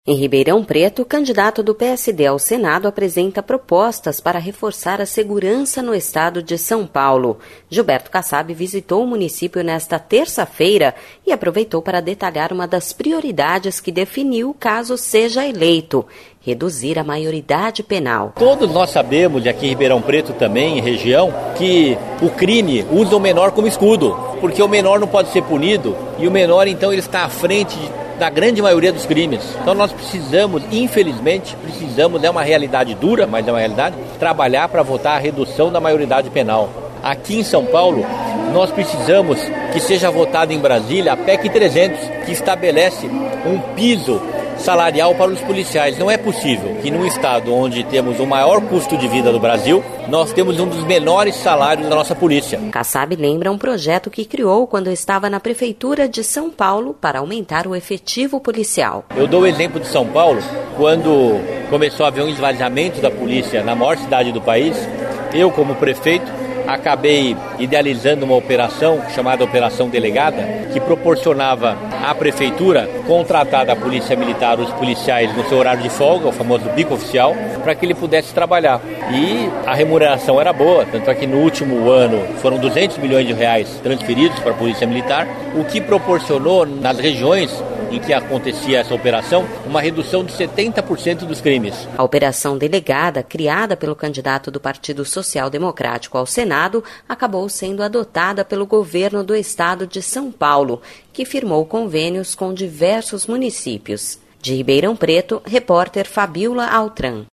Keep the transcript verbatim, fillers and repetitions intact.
Em Ribeirão Preto, o candidato do P S D ao Senado apresenta propostas para reforçar a segurança no estado de São Paulo. Gilberto Kassab visitou o município nesta terça-feira e aproveitou para detalhar uma das prioridades que definiu caso seja eleito: reduzir a maioridade penal. Todos nós sabemos, e aqui em Ribeirão Preto também, em região, que o crime usa o menor como escudo, porque o menor não pode ser punido e o menor, então, ele está à frente de da grande maioria dos crimes. Então nós precisamos, infelizmente, precisamos, é uma realidade dura, mas é uma realidade, trabalhar para votar a redução da maioridade penal. Aqui em São Paulo, nós precisamos que seja votada em Brasília a P E C trezentos, que estabelece um piso salarial para os policiais. Não é possível que num estado onde temos o maior custo de vida do Brasil, nós temos um dos menores salários da nossa polícia. Kassab lembra um projeto que criou quando estava na Prefeitura de São Paulo para aumentar o efetivo policial. Eu dou o exemplo de São Paulo, quando começou a haver um esvaziamento da polícia na maior cidade do país, eu como prefeito acabei idealizando uma operação chamada Operação Delegada, que proporcionava à prefeitura contratar da polícia militar os policiais no seu horário de folga, o famoso bico oficial, para que ele pudesse trabalhar. E a remuneração era boa, tanto é que no último ano foram duzentos milhões de reais transferidos para a polícia militar, o que proporcionou nas regiões em que acontecia essa operação, uma redução de setenta por cento dos crimes. A Operação Delegada, criada pelo candidato do Partido Social Democrático ao Senado, acabou sendo adotada pelo governo do estado de São Paulo, que firmou convênios com diversos municípios. De Ribeirão Preto, repórter Fabiola Altran.